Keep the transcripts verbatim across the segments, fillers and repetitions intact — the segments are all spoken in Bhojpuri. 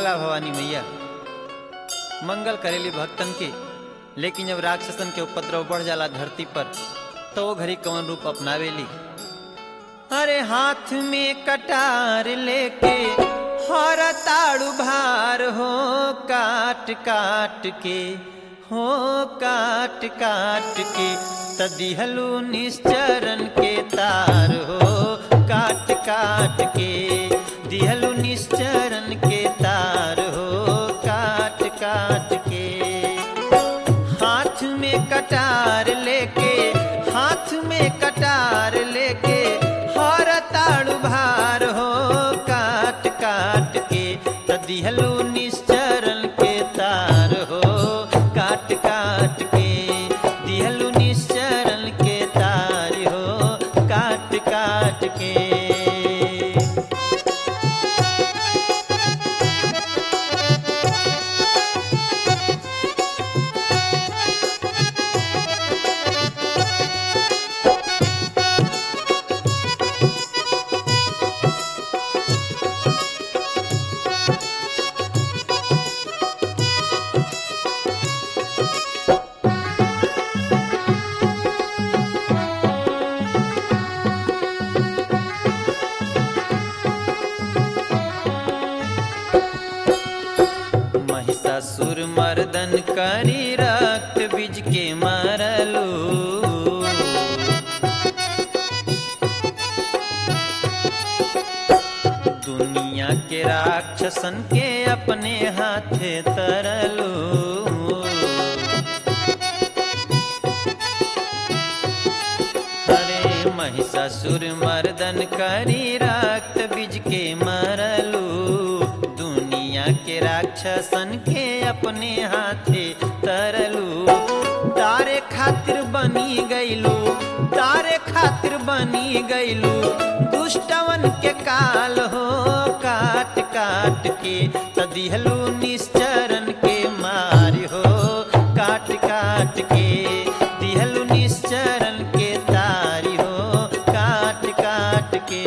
मंगला भवानी मैया मंगल करेली भक्तन के, लेकिन जब राक्षसन के उपद्रव बढ़ जाला धरती पर तो वो घड़ी कौन रूप अपनावेली। अरे हाथ में कटार लेके हर ताड़ू भार हो काट काट के हो काट काट के तदिहलू निश्चरण के तार हो काट काट के दिहलू निश्चरण के तार हो काट काट के। हाथ में कटार लेके हाथ में कटार लेके हर ताड़ू भार हो काट काट के तदिहलू निश्चरण के तार हो काट काट के दिहलू निश्चरण के तार हो काट काट के। महिषासुर मर्दन करी रक्त बीज के मारलू, दुनिया के राक्षसन के अपने हाथे तरलू। अरे महिषासुर मर्दन करी रक्त बीज के मारलू, दुनिया के राक्षसन के अपने हाथे तरलू। तारे खातिर बनी गईलू तारे खातिर बनी गईलू दुष्टवन के काल हो काट काट के तदिहलू निश्चरण के मार हो काट काट के दिहलू निश्चरण के तारी हो काट काट के।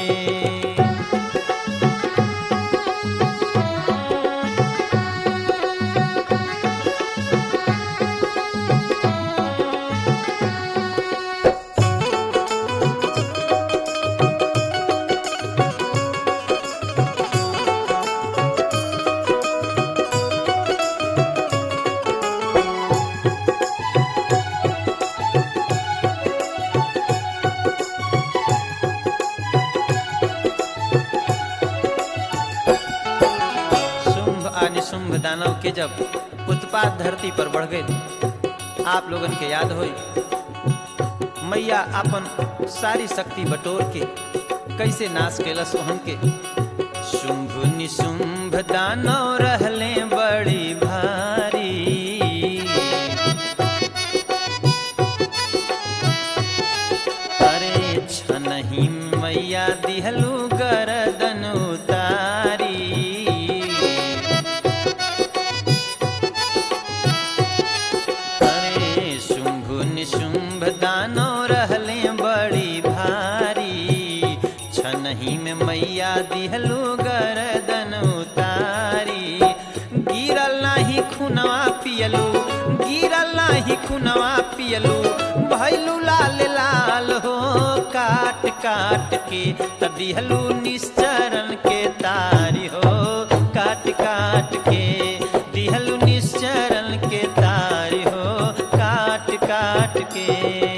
शुंभ दानव के जब उत्पात धरती पर बढ़ गए, आप लोगन के याद होई मैया अपन सारी शक्ति बटोर के कैसे नाश कैलस ओहन के। शुंभ निशुंभ दानव रहले बड़ी भारी, अरे छनही मैया दिहलू गर्दन उतारी। शुंभ दानव रहले बड़ी भारी, छनही में मैया दिहलू गर्दन उतारी। गिरल नाही खुनवा पियलू गिरल नाही खुनवा पियलू भैलू लाल लाल हो काट काट के तदिहलू निश्चरण के तारी हो काट काट के दिहलू निश्चरण के तारी हो काट काट के।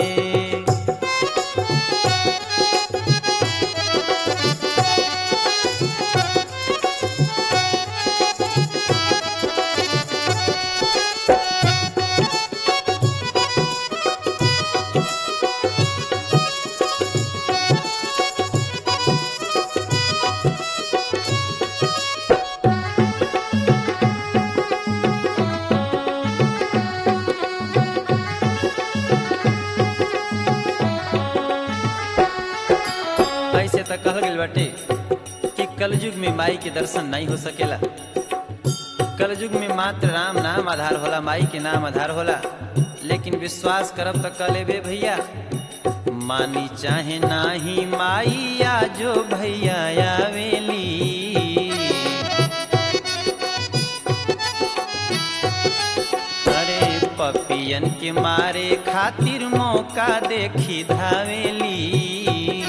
ऐसे तक कह गइल बाटे कि कलयुग में माई के दर्शन नहीं हो सकेला। कलयुग में मात्र राम नाम आधार होला, माई के नाम आधार होला। लेकिन विश्वास करब तो कह लेबे भैया, मानी चाहे नाही माई आ जो भैया आवेली। पपियन के मारे खातिर मौका देखी धावेली।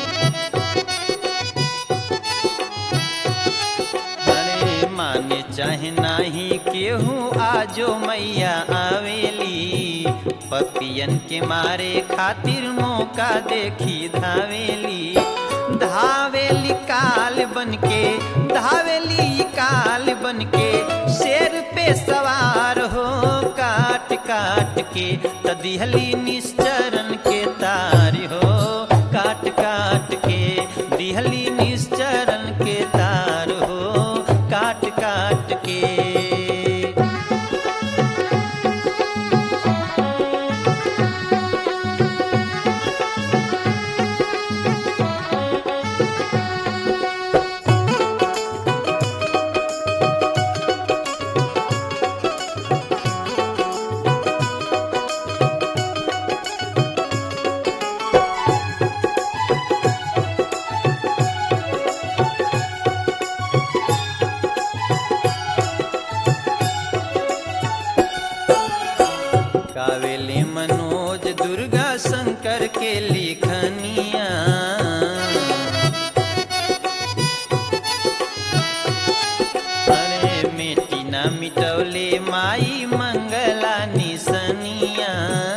अरे माने चाहे नाही केहू आजो मैया आवेली। पपियन के मारे खातिर मौका देखी धावेली। धावेली काल बनके, धावेली काल बनके, शेर पे सवार हो काट काट के त दिहली निश्चरण के तार हो काट काट के दिहली निश्चरण के तार हो काट काट के। गावेले मनोज दुर्गा शंकर के लिखनिया। अरे मेटी ना मिटौले माई मंगला निसनिया।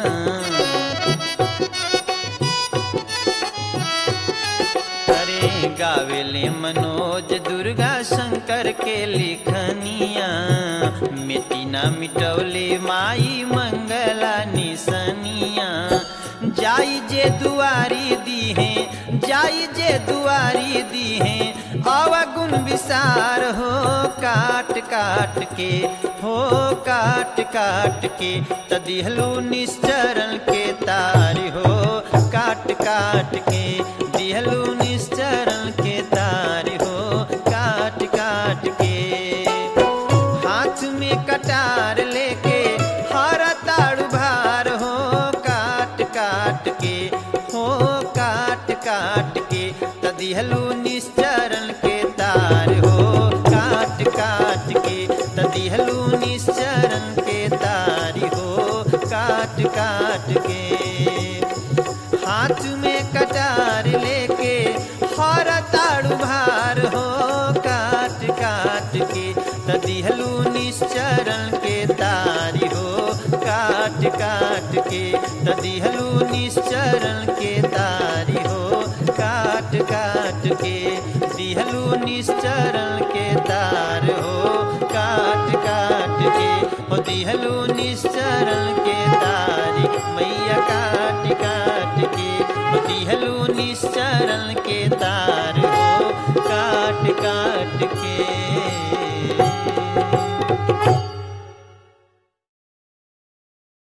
अरे गावेले मनोज दुर्गा शंकर के लिखनिया। मेटी ना मिटौले माई मंगला निसनिया। जाई जे दुआरी दी है, जाई जे दुआरी दी है, अवगुण विसार हो काट काट के हो काट काट के त दिहलू निश्चरण के तार हो काट काट के दिहलू निश्चरण के तार हो काट काट के। हाथ में कटार लेके हर ताड़ू भार हो काट काट के हो काट काट के त दिहलू निश्चरण के तार हो काट काट के त दिहलू निश्चरण के तार हो काट काट के। हाथ में कटार लेके हर ताड़ू भार हो काट काट के त दिहलू निश्चरण के तारी हो काट काट के त दिहलू निश्चरण के तारी हो काट काट के दिहलू निश्चरण